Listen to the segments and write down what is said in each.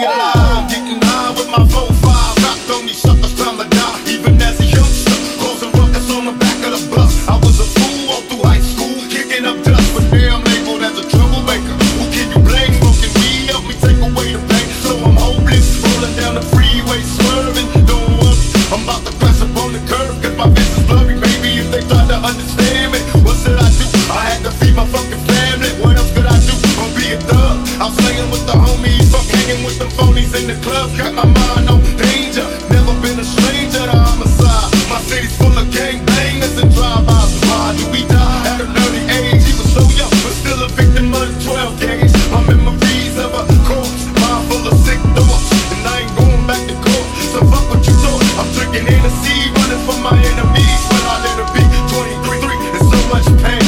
alive, getting high with my 4-5. Rocked on these suckers, time to die. Even as a youngster, causing ruckus on the back of the bus. I was a fool all through high school, kicking up dust, but now I'm labeled as a troublemaker. Who can you blame? Smoking weed help me take away the pain, so I'm hopeless, rolling down the freeway, swerving. Don't worry, I'm about to press up on the curb, cause my vision's blurry, baby. If they try to understand me, what should I do? I had to feed my fucking family. What else could I do? Gonna be a thug. I'm slaying with the homies, fuck hanging with them phonies in the club. Got my mind on danger, never been a stranger to homicide. My city's full of gangbangers and drive-bys. Why do we die at an early age? He was so young, but still a victim of the 12 gauge. My memories of a corpse, mind full of sick thoughts, and I ain't going back to court. So fuck what you thought. I'm drinking Hennessy, running from my enemies, but I let it be. 23 and so much pain.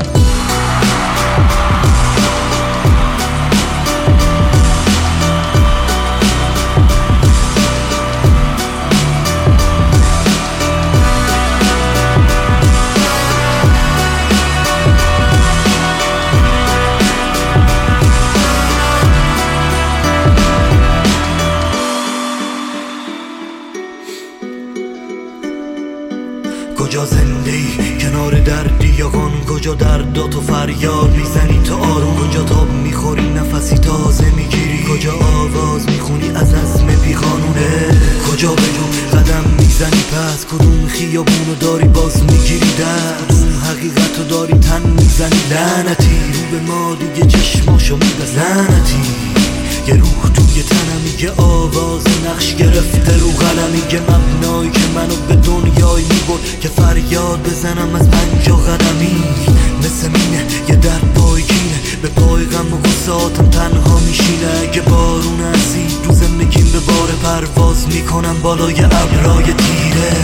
کجا زنده ای کنار دردی یا کن، کجا درداتو فریاد میزنی تو آروم، کجا تاب میخوری نفسی تازه میگیری، کجا آواز میخونی از عزم بی قانونه، کجا به جون قدم میزنی پس کدوم خیابونو داری باز میگیری دست، کدوم حقیقتو داری تن میزنی لعنتی، رو به ما دیگه چشماشو میبز لعنتی، یه روح توی تنم میگه آواز نقش گرفته رو قلم، میگه مبنایی که منو به دنیایی میبرد که فریاد بزنم از 50 قدمی، مثل مینه یه درد پایگینه به پای غم و غصاتم تنها میشینه، اگه بارون اسید رو زندگیم به بار پرواز میکنم بالای ابرای تیره.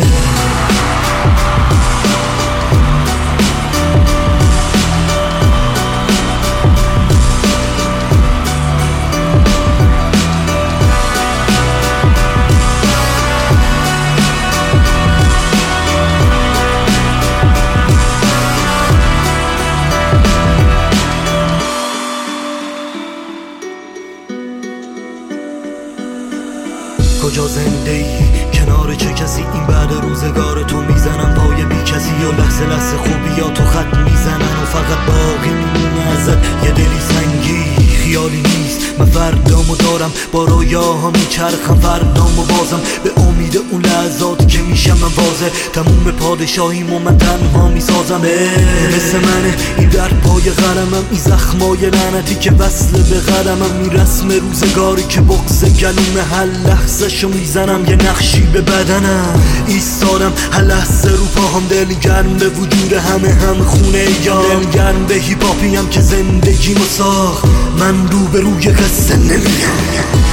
کجا زنده ای کنار چه کسی؟ این بعد روزگار تو میزنم پای بی کسی، یا لحظه لحظه خوبی یا تو خط میزنن و فقط باقی میمونه ازت یه دلی سنگی، خیالی نیست من فردامو دارم با رویاها میچرخم فردامو بازم به امید اون لحظاتی که میشم من واضح تموم پادشاهیمو من تنها میسازم، مثل منه این درد پای قلمم، این زخمای لعنتی که وصل به قلمم، این رسم روزگاری که بغض گلومه هر لحظه شو میزنم یه نقشی به بدنم، ایستادم هر لحظه رو پاهم، دلگرم به وجود همه هم خونه یا دلگرم به هیپ هاپیم که زندگیمو ساخت، من رو به روی قصه نمیام.